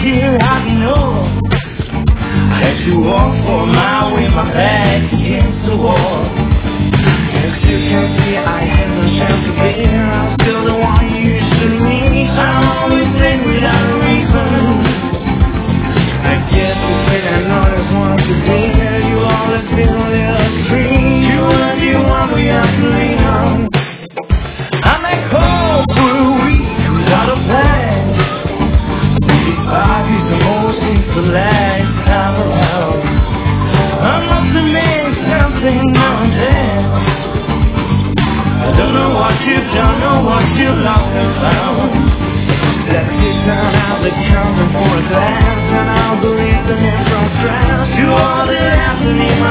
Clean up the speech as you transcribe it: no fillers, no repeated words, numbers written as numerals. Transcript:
here I know that you walk for a mile with my back against the wall. And still can't see I had no chance to be here. I'm still the one you used to meet. I'm always late without a reason. I guess you think I know there's one to be here. You always feel a little scream. You wanna be one we have to lean on. I'm that cold for a week without a plan. 5 is the most since the last time around. I must admit something now and then. I don't know what you've done, know what you've lost and found. Let's sit down out the counter for a glass, and I'll believe the men from stress. You are the afternoon